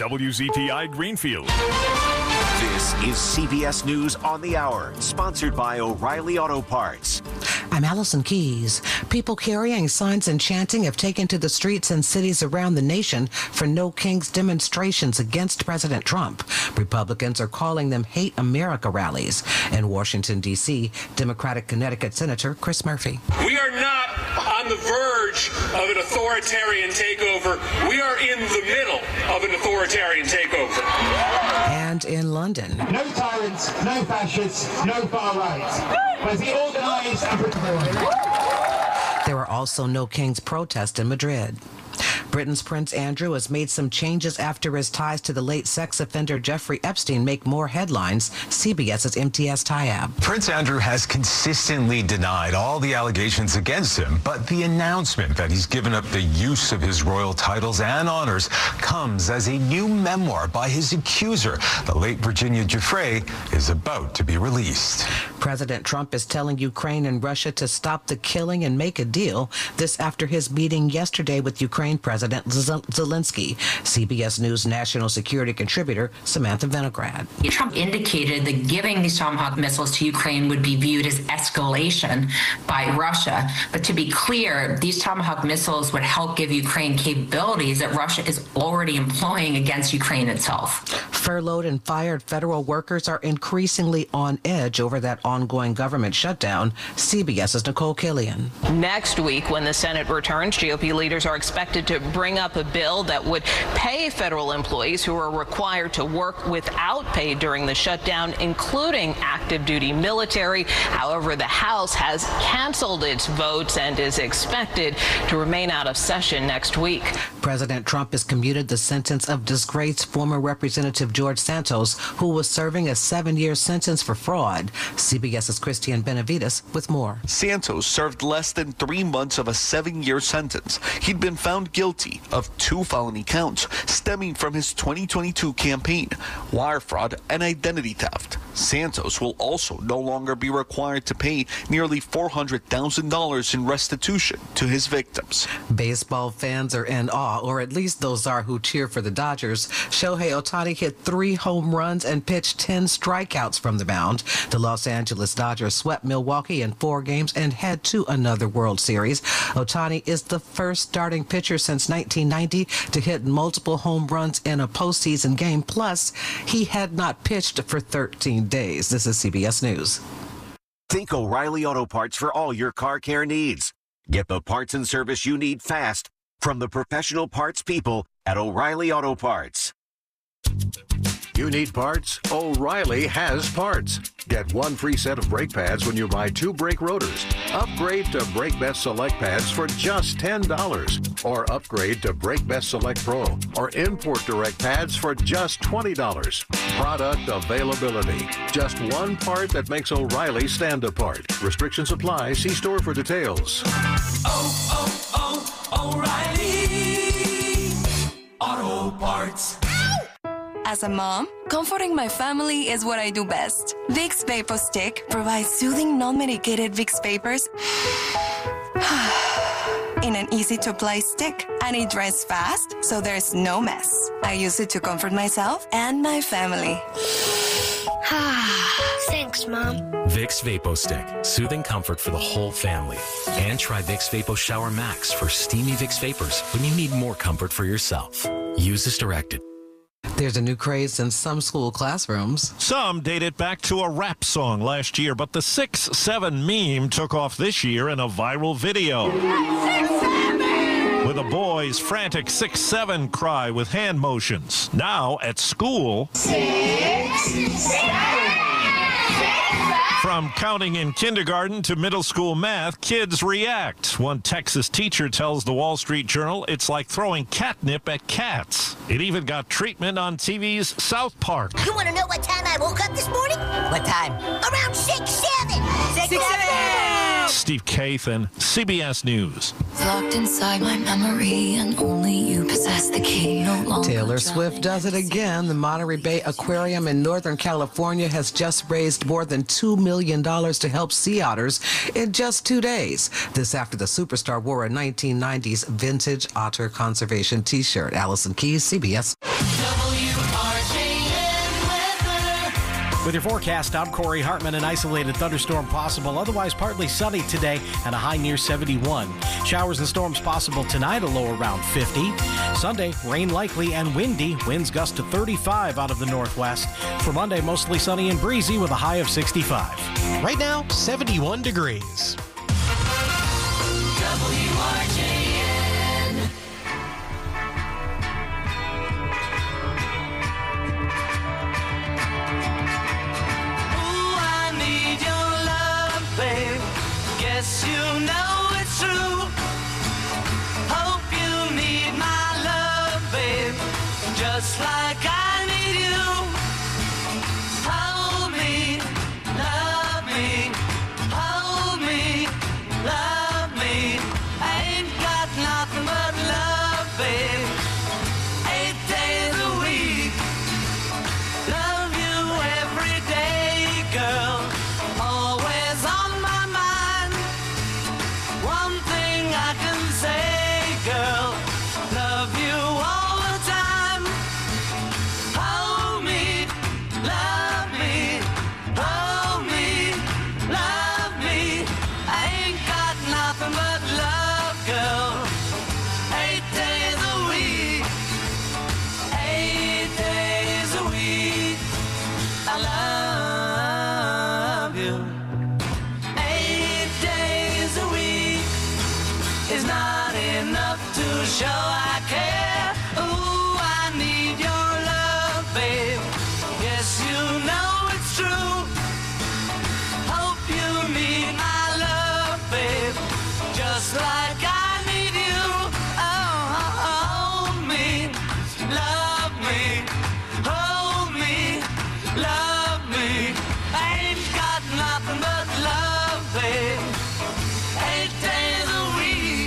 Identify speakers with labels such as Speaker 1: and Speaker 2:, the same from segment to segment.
Speaker 1: WZTI Greenfield.
Speaker 2: This is CBS News on the Hour, sponsored by O'Reilly Auto Parts.
Speaker 3: I'm Allison Keyes. People carrying signs and chanting have taken to the streets in cities around the nation for No Kings demonstrations against President Trump. Republicans are calling them Hate America rallies. In Washington, D.C., Democratic Connecticut Senator Chris Murphy.
Speaker 4: We are not on the verge of an authoritarian takeover. We are in the middle of an authoritarian takeover.
Speaker 3: And in London.
Speaker 5: No tyrants, no fascists, no far right. Where's the organized and
Speaker 3: There were also No Kings protests in Madrid. Britain's Prince Andrew has made some changes after his ties to the late sex offender Jeffrey Epstein make more headlines. CBS's MTS Tayab.
Speaker 6: Prince Andrew has consistently denied all the allegations against him, but the announcement that he's given up the use of his royal titles and honors comes as a new memoir by his accuser. The late Virginia Giuffre is about to be released.
Speaker 3: President Trump is telling Ukraine and Russia to stop the killing and make a deal. This after his meeting yesterday with Ukraine President Zelensky. CBS News national security contributor Samantha Vinograd.
Speaker 7: Trump indicated that giving these Tomahawk missiles to Ukraine would be viewed as escalation by Russia. But to be clear, these Tomahawk missiles would help give Ukraine capabilities that Russia is already employing against Ukraine itself.
Speaker 3: Furloughed and fired federal workers are increasingly on edge over that ongoing government shutdown. CBS's Nicole Killian.
Speaker 8: Next week, when the Senate returns, GOP leaders are expected to bring up a bill that would pay federal employees who are required to work without pay during the shutdown, including active duty military. However, the House has canceled its votes and is expected to remain out of session next week.
Speaker 3: President Trump has commuted the sentence of disgraced former Representative George Santos, who was serving a 7-year sentence for fraud. CBS's Christian Benavides with more.
Speaker 9: Santos served less than 3 months of a 7-year sentence. He'd been found guilty of 2 felony counts stemming from his 2022 campaign, wire fraud and identity theft. Santos will also no longer be required to pay nearly $400,000 in restitution to his victims.
Speaker 3: Baseball fans are in awe, or at least those are who cheer for the Dodgers. Shohei Ohtani hit 3 home runs and pitched 10 strikeouts from the mound. The Los Angeles Dodgers swept Milwaukee in 4 games and head to another World Series. Ohtani is the first starting pitcher since 1990 to hit multiple home runs in a postseason game. Plus, he had not pitched for 13 days. This is CBS News.
Speaker 2: Think O'Reilly Auto Parts for all your car care needs. Get the parts and service you need fast from the professional parts people at O'Reilly Auto Parts.
Speaker 10: You need parts? O'Reilly has parts. Get 1 free set of brake pads when you buy 2 brake rotors. Upgrade to Brake Best Select pads for just $10. Or upgrade to Brake Best Select Pro or Import Direct pads for just $20. Product availability. Just one part that makes O'Reilly stand apart. Restrictions apply. See store for details.
Speaker 11: O'Reilly Auto Parts.
Speaker 12: As a mom, comforting my family is what I do best. Vicks VapoStick provides soothing, non-medicated Vicks vapors in an easy-to-apply stick, and it dries fast, so there's no mess. I use it to comfort myself and my family.
Speaker 13: Thanks, Mom.
Speaker 14: Vicks VapoStick, soothing comfort for the whole family. And try Vicks Vapo Shower Max for steamy Vicks vapors when you need more comfort for yourself. Use as directed.
Speaker 3: There's a new craze in some school classrooms.
Speaker 1: Some date it back to a rap song last year, but the 6'7" meme took off this year in a viral video. 6'7" With a boy's frantic 6'7" cry with hand motions. Now at school, 6'7". From counting in kindergarten to middle school math, kids react. One Texas teacher tells the Wall Street Journal it's like throwing catnip at cats. It even got treatment on TV's South Park.
Speaker 13: You want to know what time I woke up this morning?
Speaker 15: What time?
Speaker 13: Around 6'7". 6'7".
Speaker 1: Steve Kathan, CBS News.
Speaker 12: Locked inside my memory, and only you possess the key. No longer
Speaker 3: Taylor Swift does it again. The Monterey Bay Aquarium in Northern California has just raised more than $2 million to help sea otters in just 2 days. This after the superstar wore a 1990s vintage otter conservation T-shirt. Allison Keyes, CBS.
Speaker 15: With your forecast, I'm Corey Hartman. An isolated thunderstorm possible, otherwise partly sunny today and a high near 71. Showers and storms possible tonight, a low around 50. Sunday, rain likely and windy. Winds gust to 35 out of the northwest. For Monday, mostly sunny and breezy with a high of 65. Right now, 71 degrees.
Speaker 11: WRJN.
Speaker 16: Ooh, I need your love, babe. Guess you know it's true. Hope you need my love, babe. Just like I need you. Hold me, love me. Hold me, love me. I ain't got nothing but love, babe. 8 days a week. Love you every day, girl. Always on my mind. One thing I can say, girl. Love you all the time. Hold me, love me. Hold me, love me. I ain't got nothing but love, girl. 8 days a week. 8 days a week. I love you. 8 days a week is not enough to show I care. Ooh, I need your love, babe. Yes, you know it's true. Hope you need my love, babe. Just like I need you. Oh, hold me, love me. Hold me, love me. I ain't got nothing but love, babe. 8 days a week.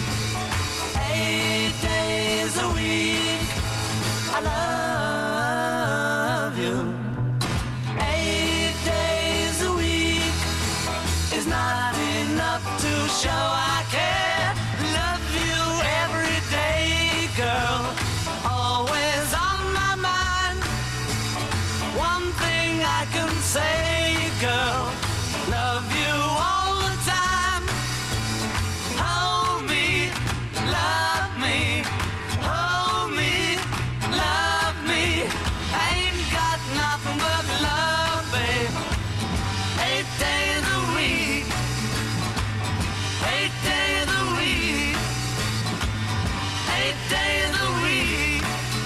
Speaker 16: 8 days a week. I love you. 8 days a week is not enough to show I care. Love you every day, girl. Always on my mind. One thing I can say, girl. Love you all the time. Hold me, love me. Hold me, love me. I ain't got nothing but love, babe. 8 days a week. 8 days a week. 8 days a week.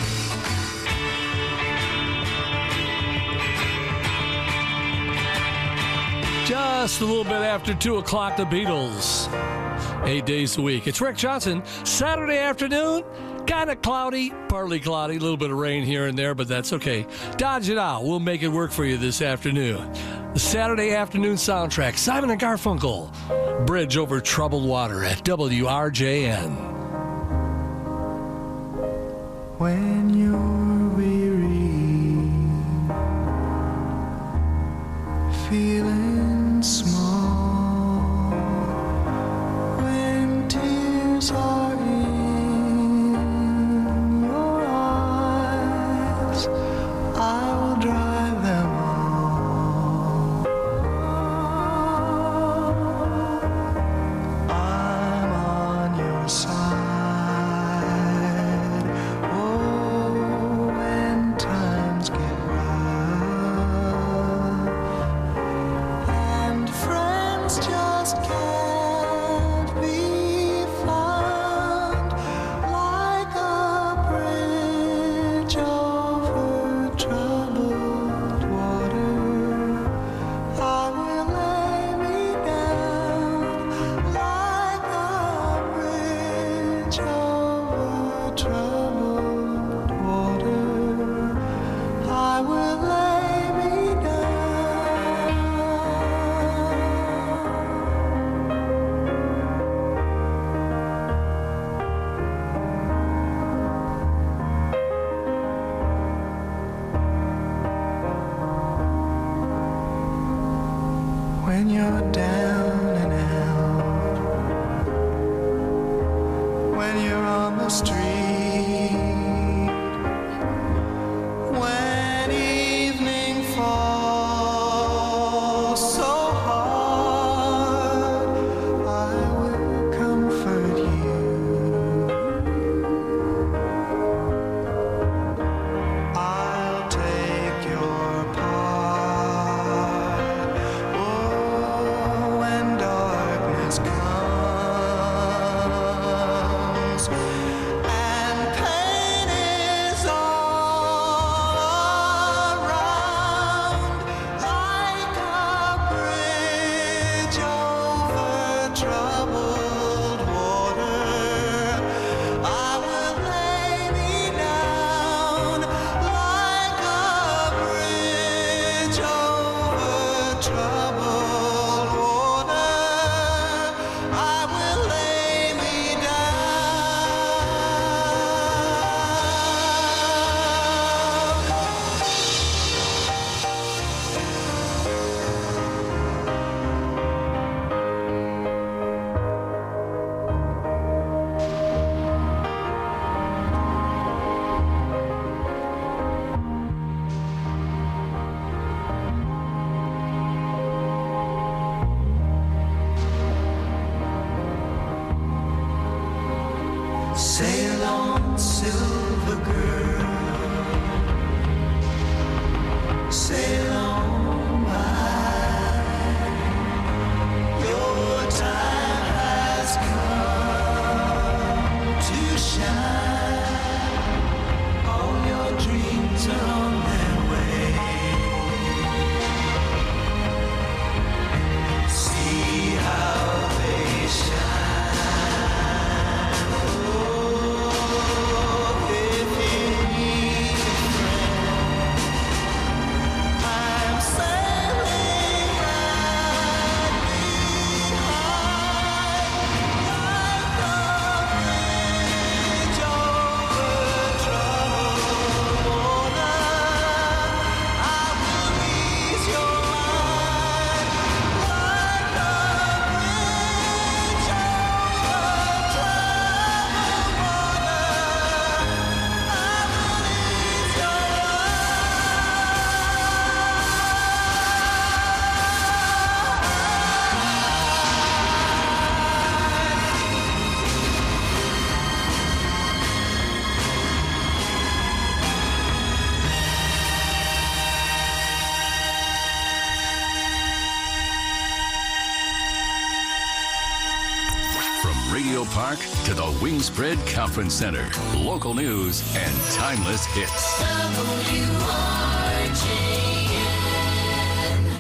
Speaker 17: Just a little bit after 2 o'clock, the Beatles. 8 days a week. It's Rick Johnson. Saturday afternoon, kind of cloudy, partly cloudy, a little bit of rain here and there, but that's okay. Dodge it out. We'll make it work for you this afternoon. The Saturday afternoon soundtrack, Simon and Garfunkel. Bridge over troubled water at WRJN.
Speaker 18: When you're weary, feeling small, when tears are in your eyes, I will dry them all. I'm on your side. Oh, when times get rough and friends just can't be found, like a bridge over troubled water, I will lay me down. Like a bridge over troubled water, I will lay me down. When you're down and out, when you're on the street, when evening falls.
Speaker 19: Radio Park to the Wingspread Conference Center. Local news and timeless hits.
Speaker 18: WRGN.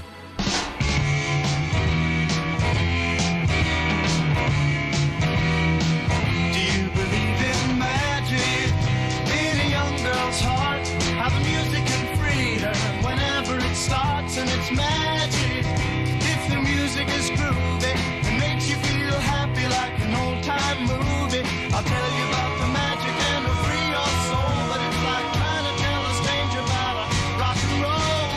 Speaker 18: Do you believe in magic in a young girl's heart? How the music can free her whenever it starts, and it's magic. If the music is groovy and makes you feel happy like an old-time movie, I'll tell you about the magic and it'll free your soul. But it's like trying to tell a stranger about a rock and roll.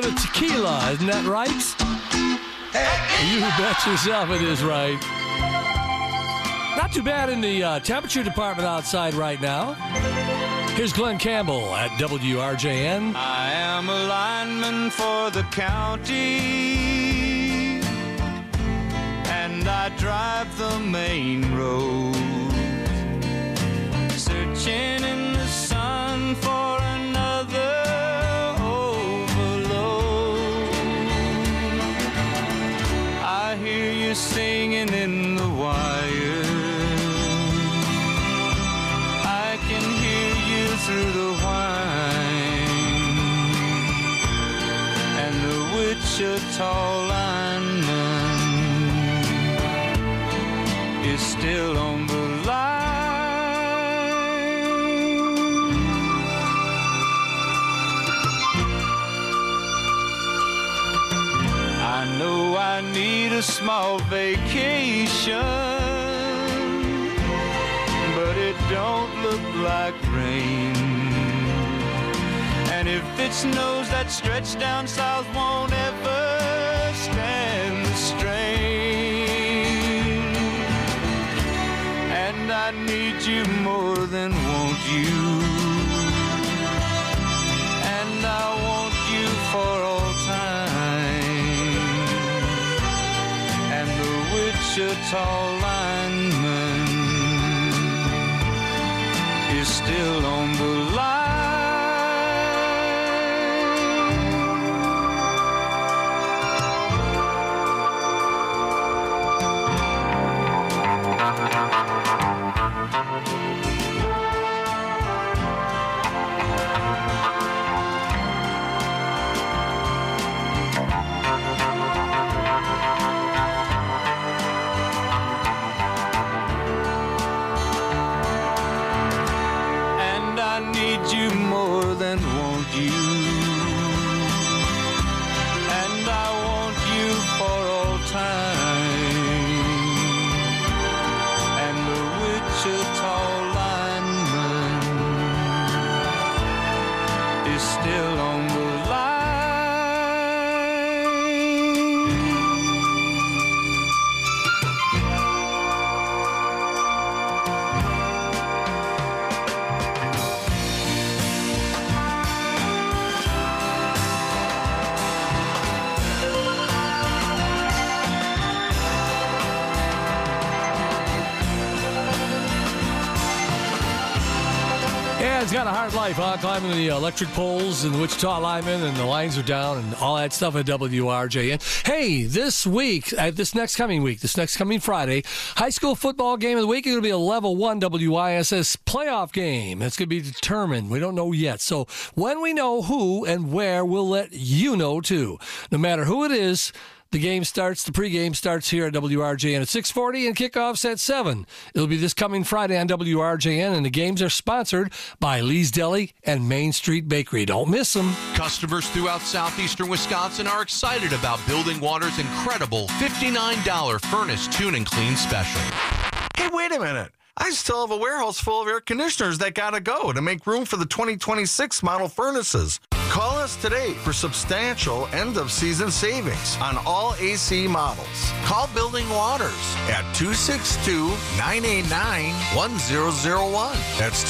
Speaker 17: bit of tequila. Isn't that right? You bet yourself it is right. Not too bad in the temperature department outside right now. Here's Glenn Campbell at WRJN.
Speaker 20: I am a lineman for the county, and I drive the main road, searching in the sun for another overload. I hear you singing in the wire, I can hear you through the whine, and the Wichita lineman is still on the I know I need a small vacation, but it don't look like rain. And if it snows, that stretch down south won't ever stand the strain. And I need you more than want you, and I want you for all time. Wichita lineman is still on the you more than want you, and I want you for all time. And the Wichita lineman is still on the
Speaker 17: It's got a hard life, huh? Climbing the electric poles and the Wichita linemen, and the lines are down and all that stuff at WRJN. Hey, this week, this next coming Friday, high school football game of the week is going to be a level 1 WISS playoff game. That's going to be determined. We don't know yet. So when we know who and where, we'll let you know too. No matter who it is, the pregame starts here at WRJN at 6:40 and kickoffs at 7. It'll be this coming Friday on WRJN, and the games are sponsored by Lee's Deli and Main Street Bakery. Don't miss them.
Speaker 21: Customers throughout southeastern Wisconsin are excited about Building Water's incredible $59 furnace tune and clean special.
Speaker 22: Hey, wait a minute. I still have a warehouse full of air conditioners that gotta go to make room for the 2026 model furnaces. Call us today for substantial end-of-season savings on all AC models. Call Building Waters at 262-989-1001. That's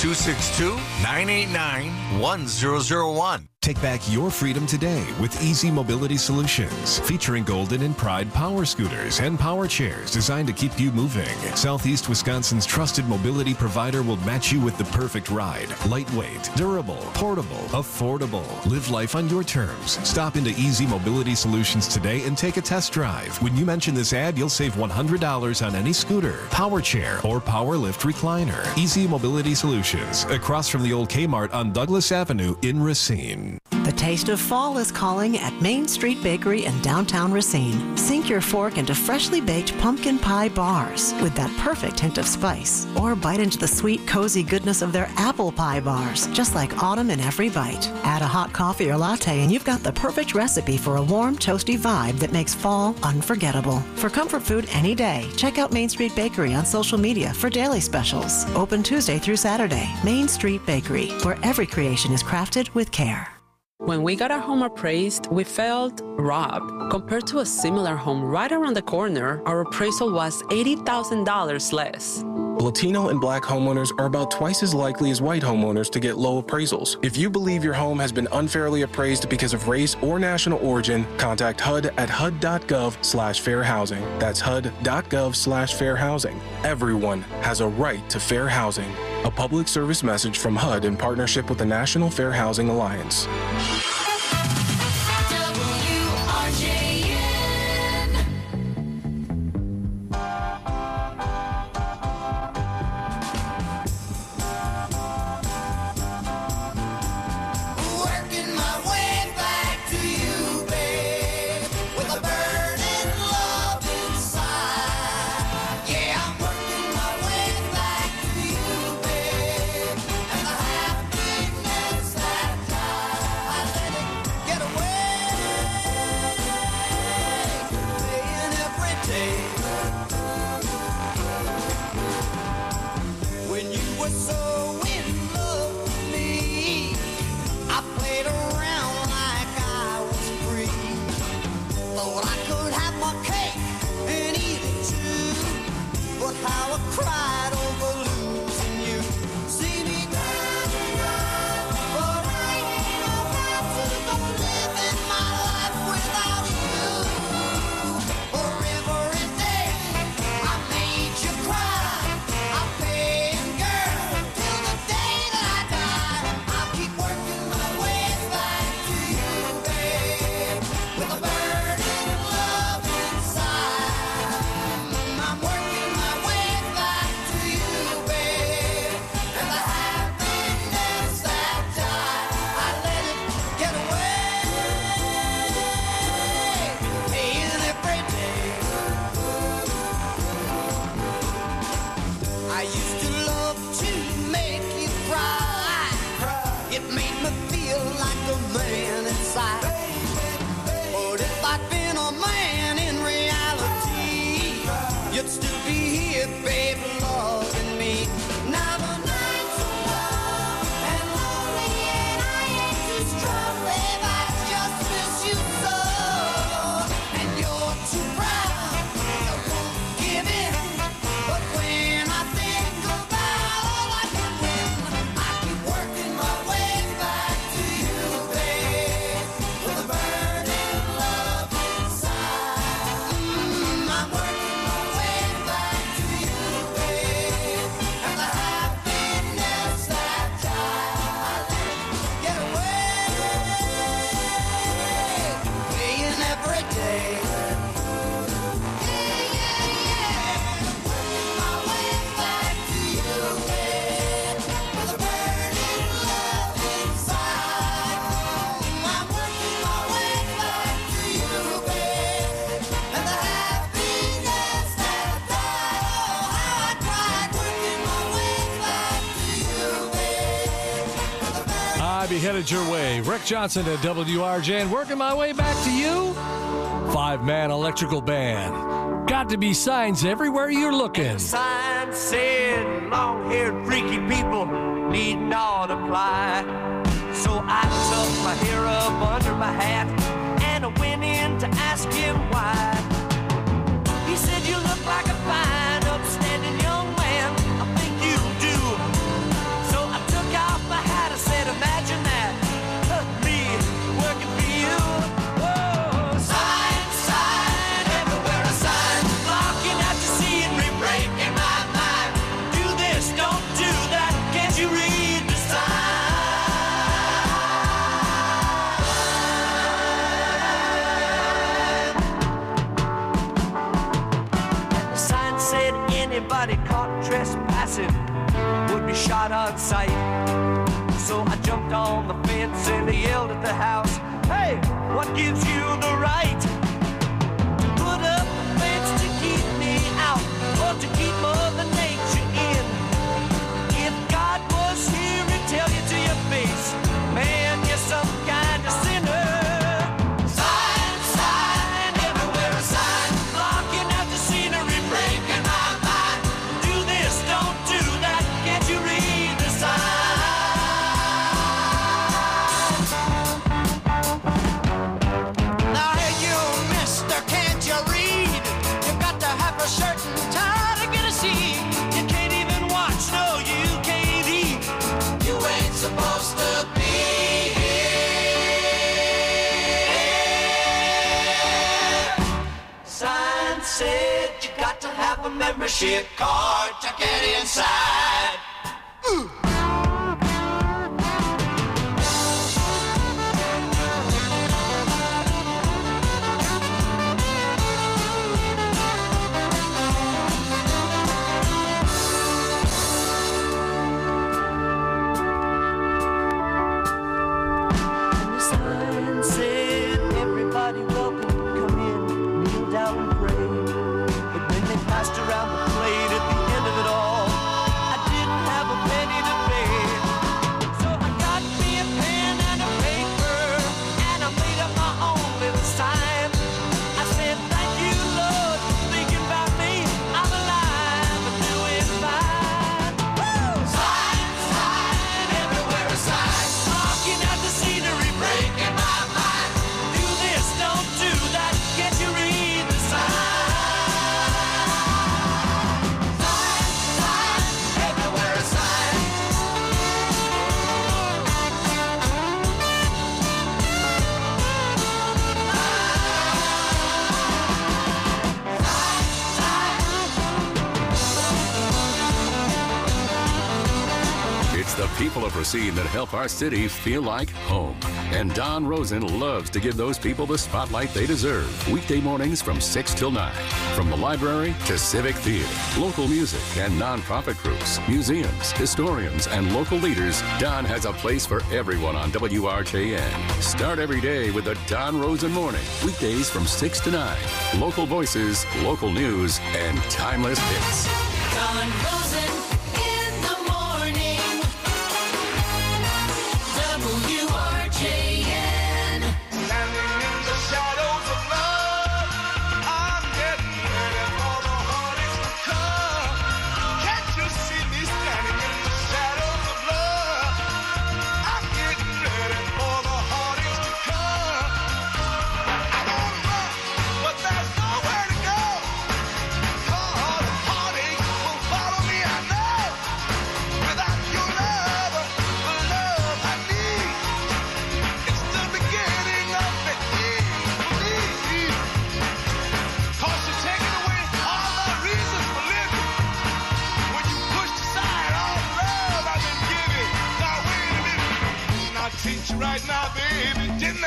Speaker 22: 262-989-1001.
Speaker 23: Take back your freedom today with Easy Mobility Solutions, featuring Golden and Pride power scooters and power chairs designed to keep you moving. Southeast Wisconsin's trusted mobility provider will match you with the perfect ride. Lightweight, durable, portable, affordable. Live life on your terms. Stop into Easy Mobility Solutions today and take a test drive. When you mention this ad, you'll save $100 on any scooter, power chair, or power lift recliner. Easy Mobility Solutions, across from the old Kmart on Douglas Avenue in Racine.
Speaker 24: The taste of fall is calling at Main Street Bakery in downtown Racine. Sink your fork into freshly baked pumpkin pie bars with that perfect hint of spice. Or bite into the sweet, cozy goodness of their apple pie bars, just like autumn in every bite. Add a hot coffee or latte and you've got the perfect recipe for a warm, toasty vibe that makes fall unforgettable. For comfort food any day, check out Main Street Bakery on social media for daily specials. Open Tuesday through Saturday. Main Street Bakery, where every creation is crafted with care.
Speaker 4: When we got our home appraised, we felt robbed. Compared to a similar home right around the corner, our appraisal was $80,000 less.
Speaker 5: Latino and Black homeowners are about twice as likely as white homeowners to get low appraisals. If you believe your home has been unfairly appraised because of race or national origin, contact HUD at HUD.gov/fair housing. That's HUD.gov/fair housing. Everyone has a right to fair housing. A public service message from HUD in partnership with the National Fair Housing Alliance.
Speaker 17: Headed your way. Rick Johnson at WRJ, and working my way back to you. 5-man electrical band. Got to be signs everywhere you're looking.
Speaker 16: Signs said long-haired freaky people need not apply. So I tucked my hair up under my hat and I went in to ask him why. He said, "You look like a fine, upstanding young man. I think you do." So I took off my hat. I said, "Imagine that. Me working for you." Whoa, sign, sign, everywhere a sign, blocking out the scenery, breaking my mind. Do this, don't do that. Can't you read the sign? The sign said anybody caught trespassing would be shot on sight. So I jumped on the fence and I yelled at the house, "Hey, what gives you the right to put up a fence to keep me out or to keep Mother Nature in? If God was here, he'd tell you to your face, man, you're some kind of sinner." Sign, sign, everywhere a sign, blocking out the scenery, breaking my mind. Do this, don't do that, can't you read the sign? supposed to be here. Sign said you got to have a membership card to get inside.
Speaker 19: People of Racine that help our city feel like home. And Don Rosen loves to give those people the spotlight they deserve. Weekday mornings from 6 till 9. From the library to civic theater, local music and nonprofit groups, museums, historians, and local leaders, Don has a place for everyone on WRJN. Start every day with the Don Rosen Morning. Weekdays from 6 to 9. Local voices, local news, and timeless hits.
Speaker 16: Don Rosen.
Speaker 18: Right now, baby, didn't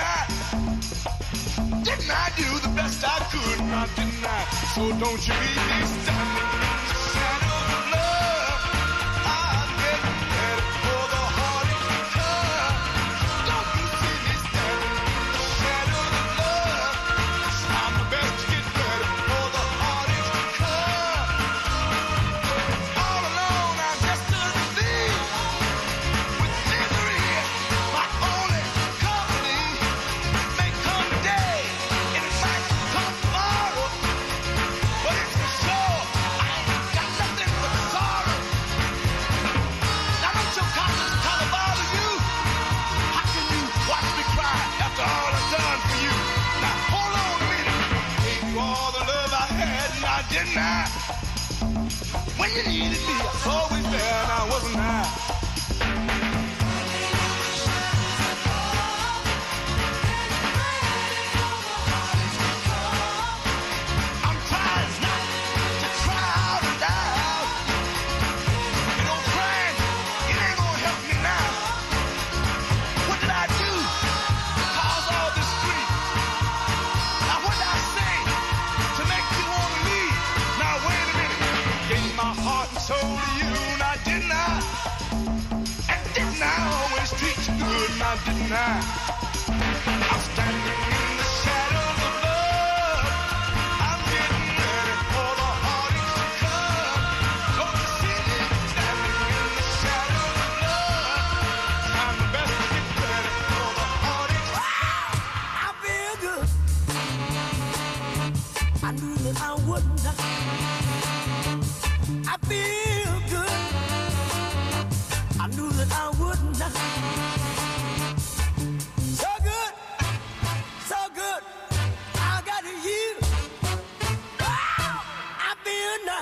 Speaker 18: I do the best I could? Now, didn't I? So don't you leave me standing in the shadows of love. I'm getting ready for the heartache to come. Don't you see me standing in the shadows of love? I'm the best to get ready for the heartache to come. All alone, I'm just a thief with misery. My only company may come today, and it might come tomorrow, but it's for sure I ain't got nothing but sorrow. Now don't your conscience color bother you? How can you watch me cry after all I've done for you? Now hold on a minute, gave you all the love I had, now didn't I? When you needed me, I was always there, now wasn't I? Didn't I? I'm standing in the shadows of love. I'm getting ready for the heartache to come. Don't you see me standing in the shadows of love? I'm the best to get ready for the heartache. I feel good. I knew that I wouldn't. I feel good. I knew that I wouldn't.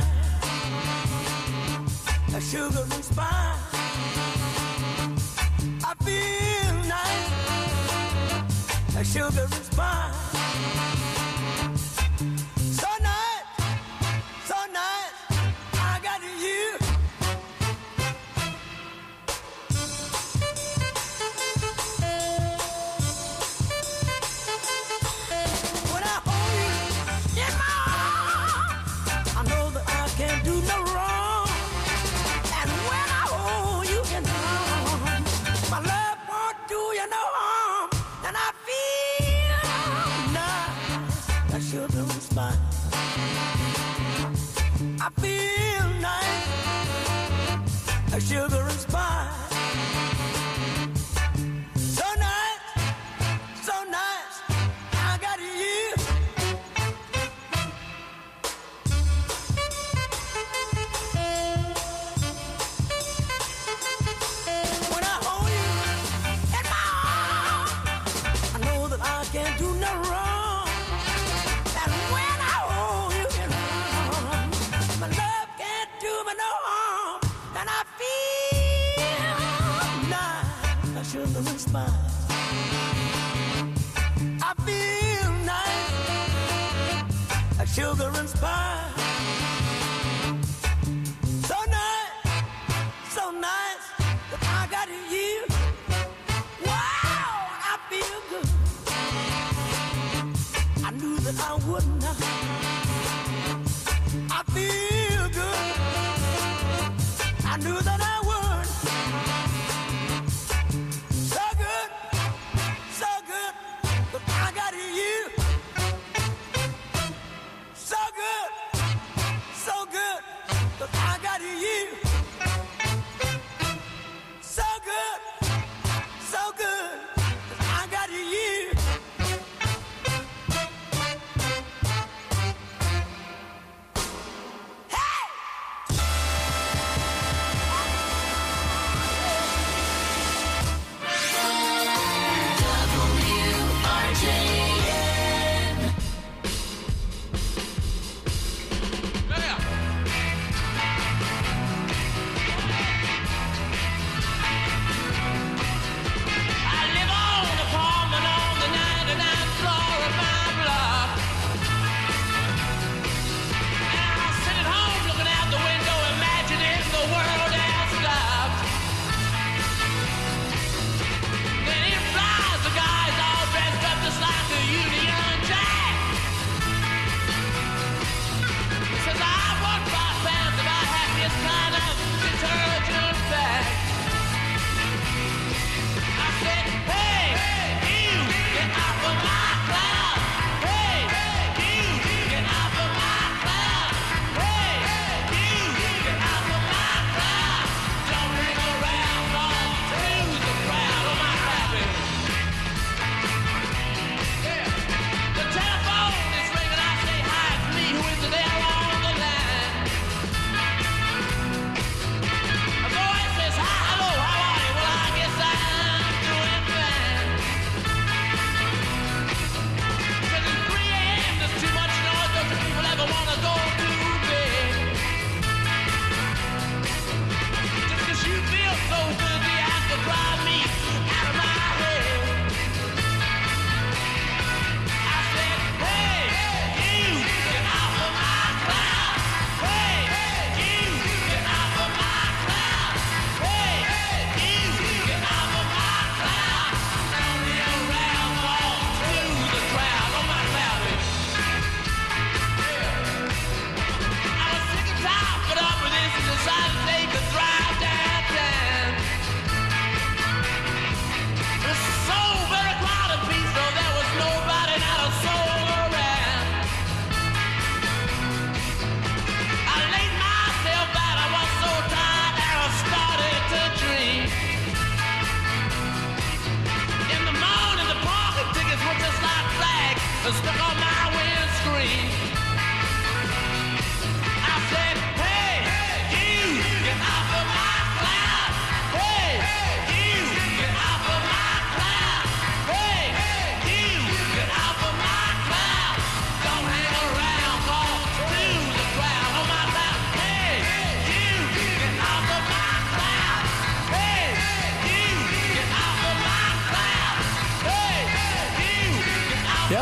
Speaker 18: Sugar and spice.
Speaker 16: sugar and spice. So nice, I got you. When I hold you in my arms, I know that I can't do no wrong. And when I hold you in my arms, my love won't do you no harm. And I feel nice, that sugar and spice. I feel nice, that sugar and spice. So nice, I got you. When I hold you in my arms, I know that I can't do no wrong. And when I hold you in my arms, my love can't do me no harm. And I feel nice, I sugar and spice. I feel nice, like sugar and spice. So nice that I got you. Wow, I feel good. I knew that I would not. I feel good. I knew that I would. So good, that I got you. So good, that I got you. So good, that I got you. Hey!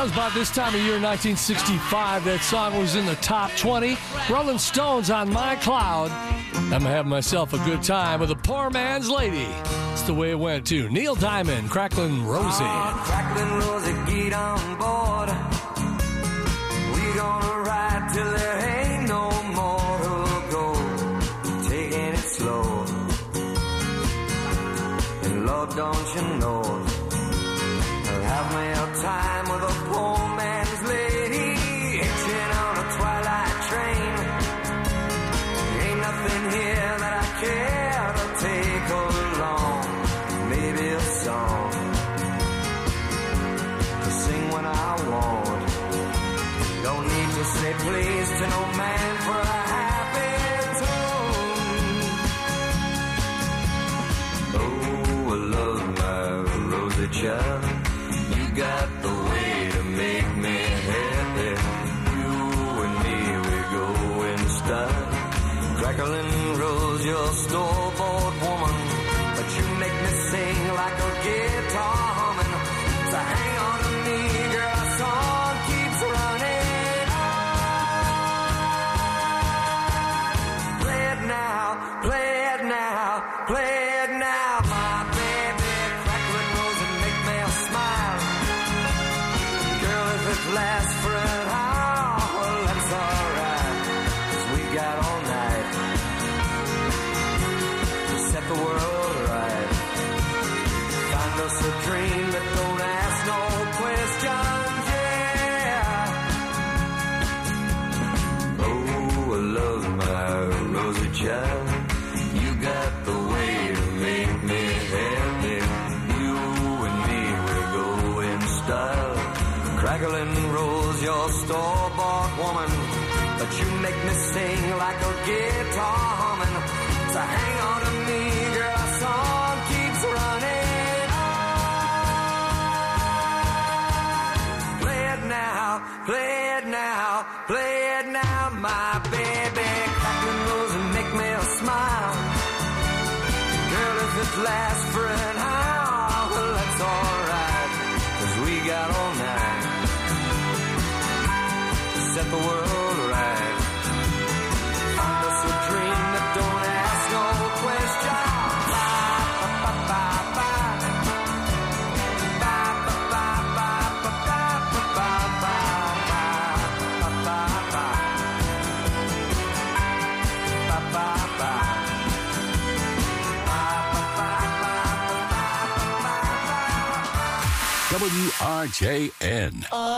Speaker 17: That was about this time of year, 1965. That song was in the top 20. Rolling Stones on My Cloud. I'm having myself a good time with a poor man's lady. That's the way it went, too. Neil Diamond, Cracklin' Rosie.
Speaker 16: Cracklin' Rosie, get on board. We gonna ride till there ain't no more to go. Taking it slow. And Lord, don't you know, I'll have me a time with a poor man's lady. Hitching on a twilight train. Ain't nothing here that I care to take along. Maybe a song to sing when I want. Don't need to say please to no man for a happy tune. Oh, I love my Rosie child. You got the way to make me happy. You and me, we go in style. Crackling Rose, your store-bought woman, but you make me sing like a guitar humming. So hang on to me, girl, our song keeps running on. Play it now, play it now, play it now, my baby. Crackling Rose and make me smile. Girl, if it lasts for an hour, well, that's alright, 'cause we got all night to set the world right. Find us a dream that don't ask no questions, yeah. Oh, I love my Rosie child. You got the way to make me happy. You and me, we go in style. Crackling Rose, your store-bought woman, but you make me sing like a guitar humming. So hang on to me, girl, our song keeps running on. Play it now, play it now, play it now, my baby. Crackling Rose and make me a smile. Girl, if it lasts for an hour, well, that's alright, 'cause we got all night to set the world right. Find us a dream that don't ask no questions.
Speaker 19: WRJN.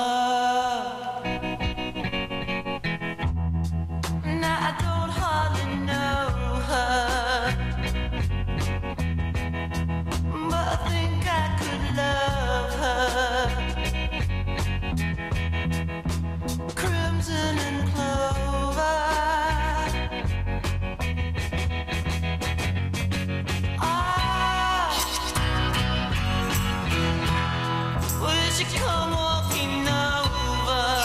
Speaker 16: Now I don't hardly know her, but I think I could love her. Crimson and clover. Will she come walking over?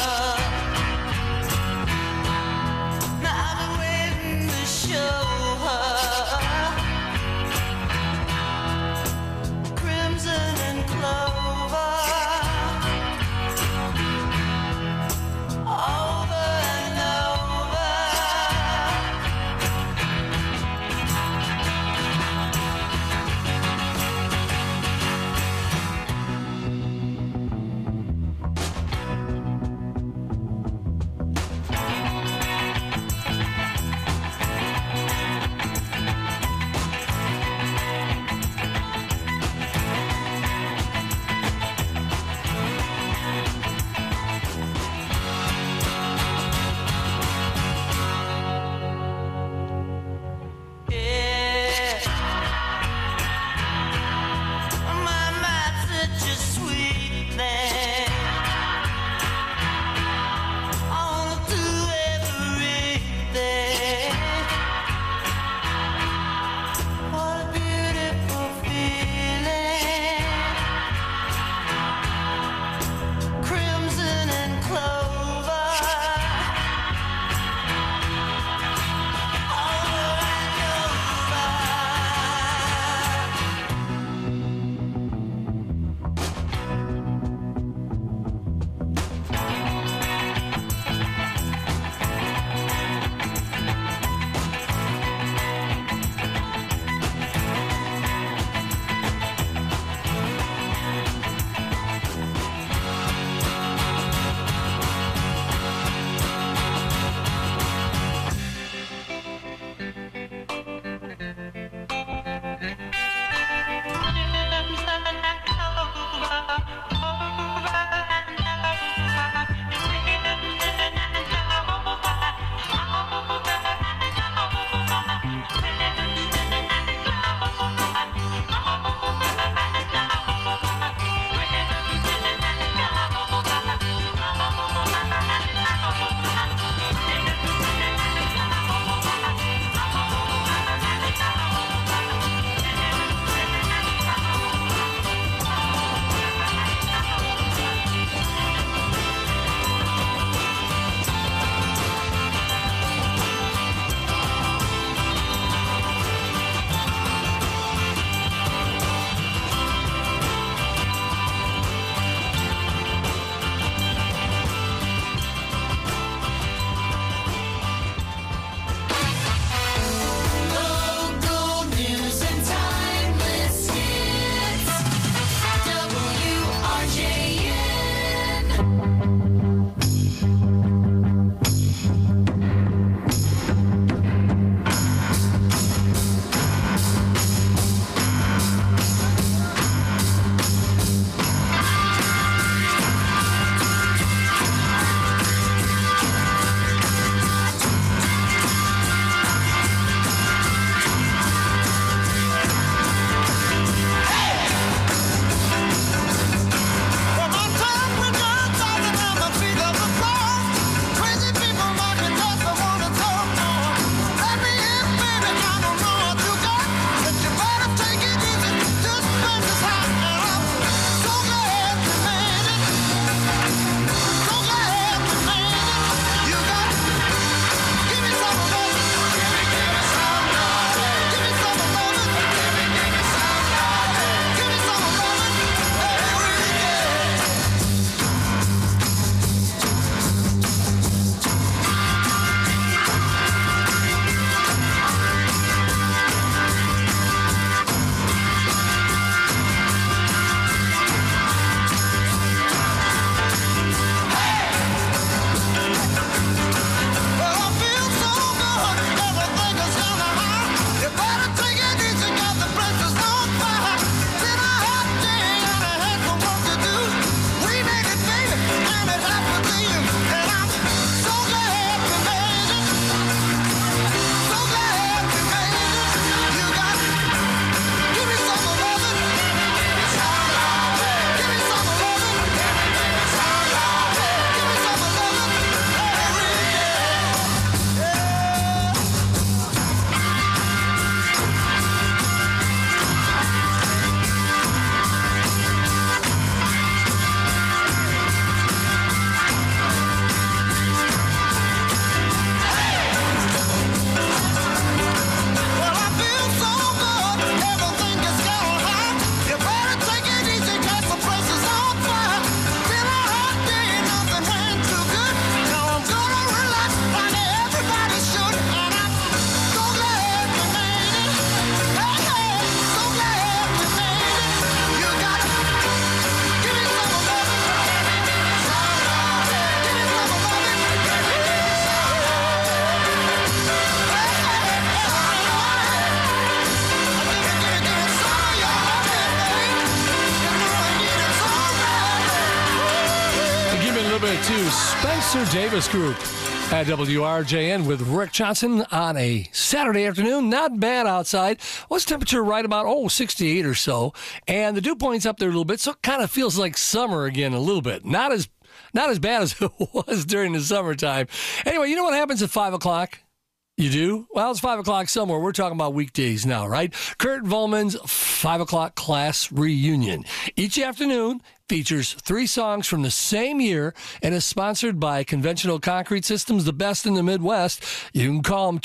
Speaker 17: to Spencer Davis Group at WRJN with Rick Johnson on a Saturday afternoon. Not bad outside. What's temperature right about, 68 or so. And the dew point's up there a little bit, so it kind of feels like summer again a little bit. Not as bad as it was during the summertime. Anyway, you know what happens at 5 o'clock? You do? Well, it's 5 o'clock somewhere. We're talking about weekdays now, right? Kurt Volman's 5 o'clock class reunion. Each afternoon features 3 songs from the same year and is sponsored by Conventional Concrete Systems, the best in the Midwest. You can call them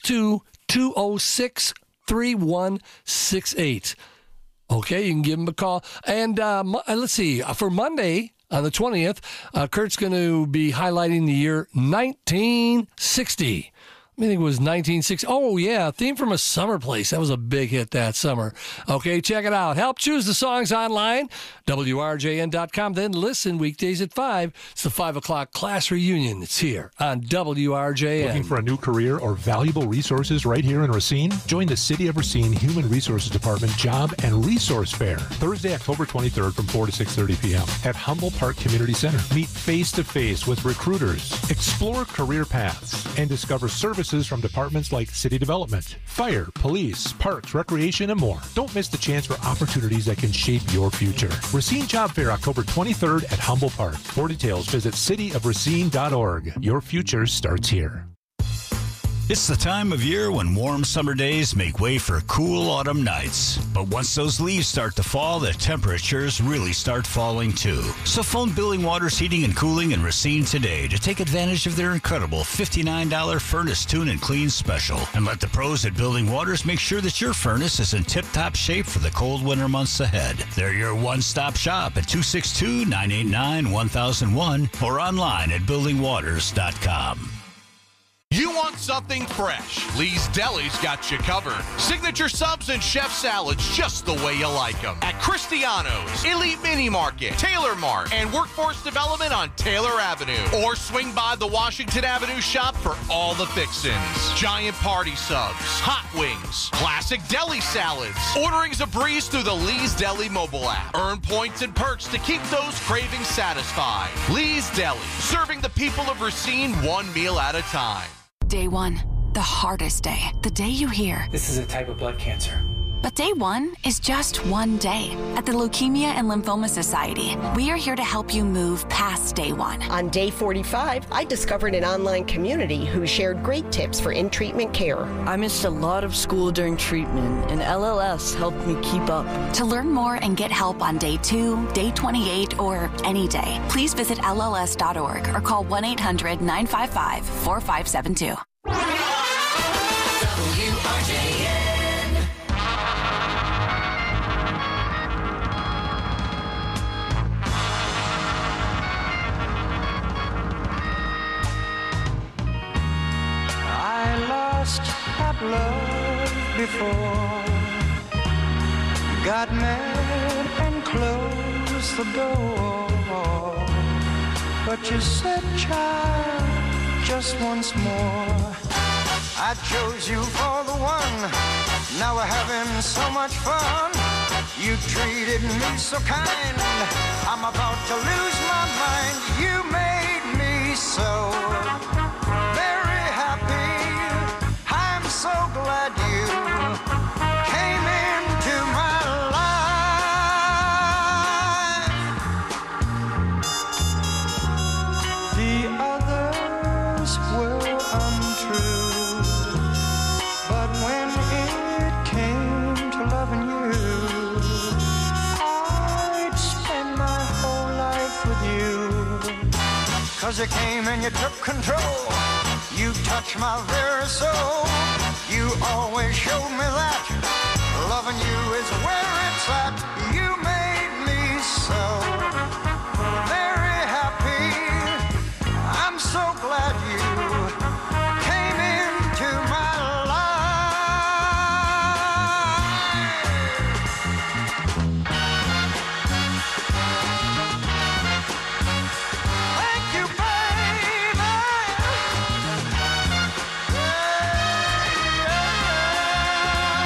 Speaker 17: 262-206-3168. Okay, you can give them a call. And let's see, for Monday, on the 20th, Kurt's going to be highlighting the year 1960. I think it was 1960. Oh, yeah, Theme from a Summer Place. That was a big hit that summer. Okay, check it out. Help choose the songs online, WRJN.com. Then listen weekdays at 5. It's the 5 o'clock class reunion. It's here on WRJN.
Speaker 6: Looking for a new career or valuable resources right here in Racine? Join the City of Racine Human Resources Department Job and Resource Fair, Thursday, October 23rd from 4 to 6:30 p.m. at Humboldt Park Community Center. Meet face-to-face with recruiters, explore career paths, and discover services from departments like city development, fire, police, parks, recreation, and more. Don't miss the chance for opportunities that can shape your future. Racine Job Fair, October 23rd at Humboldt Park. For details, visit cityofracine.org. Your future starts here.
Speaker 7: It's the time of year when warm summer days make way for cool autumn nights. But once those leaves start to fall, the temperatures really start falling too. So phone Building Waters Heating and Cooling in Racine today to take advantage of their incredible $59 furnace tune and clean special. And let the pros at Building Waters make sure that your furnace is in tip-top shape for the cold winter months ahead. They're your one-stop shop at 262-989-1001 or online at buildingwaters.com.
Speaker 21: You want something fresh? Lee's Deli's got you covered. Signature subs and chef salads just the way you like them. At Cristiano's, Elite Mini Market, Taylor Mart, and Workforce Development on Taylor Avenue. Or swing by the Washington Avenue shop for all the fixins. Giant party subs, hot wings, classic deli salads. Ordering's a breeze through the Lee's Deli mobile app. Earn points and perks to keep those cravings satisfied. Lee's Deli, serving the people of Racine one meal at a time.
Speaker 8: Day 1, the hardest day. The day you hear,
Speaker 9: this is a type of blood cancer.
Speaker 8: But day 1 is just one day. At the Leukemia and Lymphoma Society, we are here to help you move past day 1.
Speaker 25: On day 45, I discovered an online community who shared great tips for in-treatment care.
Speaker 26: I missed a lot of school during treatment, and LLS helped me keep up.
Speaker 8: To learn more and get help on day 2, day 28, or any day, please visit LLS.org or call 1-800-955-4572.
Speaker 11: WRJN.
Speaker 18: I lost that love before, got mad and closed the door. But you said, child, just once more. I chose you for the one. Now we're having so much fun. You treated me so kind. I'm about to lose my mind. You made me so very happy. I'm so glad you came into my life. The others were untrue, but when it came to loving you, I'd spend my whole life with you. 'Cause you came and you took control. You touched my very soul. You always showed me that loving you is where it's at. You made me so very happy. I'm so glad you came into my Thank you, baby.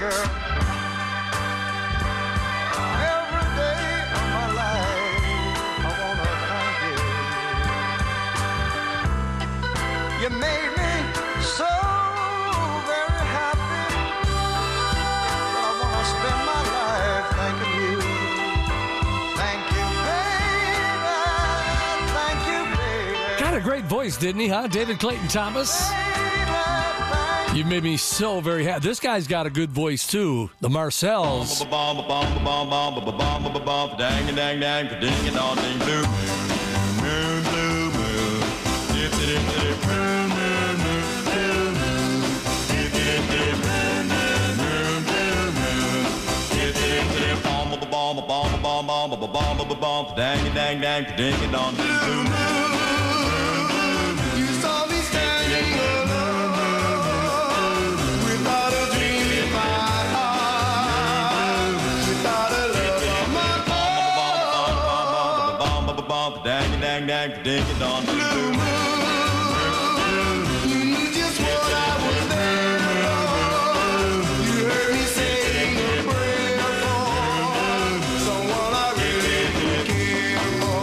Speaker 18: girl. Every day of my life, I wanna thank you. You made me so very happy. I wanna spend my life thanking you. Thank you, baby. Thank you, baby.
Speaker 17: Got a great voice, didn't he, huh? David Clayton Thomas. You made me so very happy. This guy's got a good voice, too. The Marcells.
Speaker 18: You saw me standing alone without a dream in my heart, without a love of my own. Blue moon, you knew just what I was there for. You heard me saying a prayer for someone I really care for.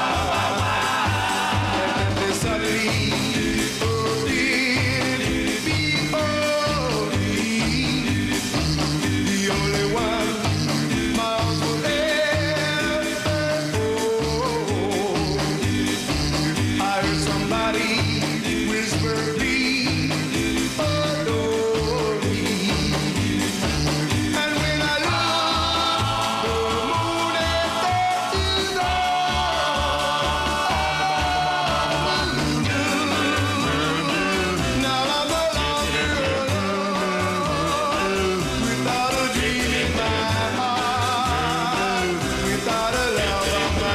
Speaker 18: And then suddenly, the only one my arms will ever hold. I heard somebody whisper, please adore me. And when I looked, the moon and stars is on. Now I'm no longer alone, without a dream in my heart, without a love of my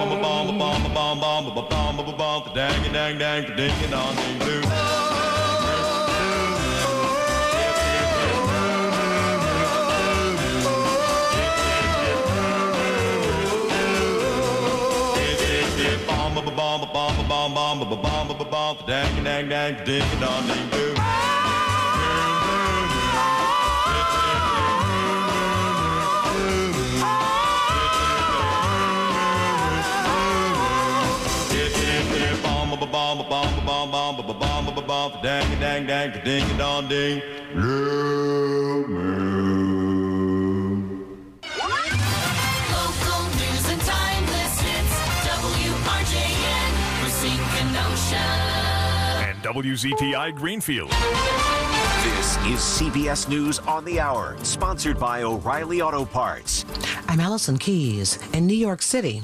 Speaker 11: Local news and timeless hits. WRJN, Racine, Kenosha.
Speaker 1: And WZTI Greenfield.
Speaker 2: This is CBS News on the Hour, sponsored by O'Reilly Auto Parts.
Speaker 3: I'm Allison Keys in New York City.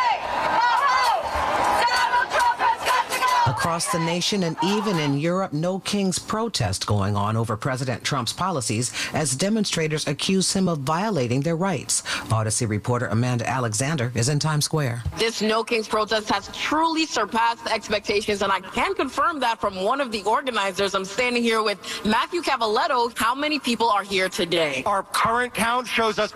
Speaker 3: Across the nation and even in Europe, no King's protest going on over President Trump's policies as demonstrators accuse him of violating their rights. Odyssey reporter Amanda Alexander is in Times Square.
Speaker 9: This No Kings protest has truly surpassed expectations, and I can confirm that from one of the organizers. I'm standing here with Matthew Cavaletto. How many people are here today?
Speaker 10: Our current count shows us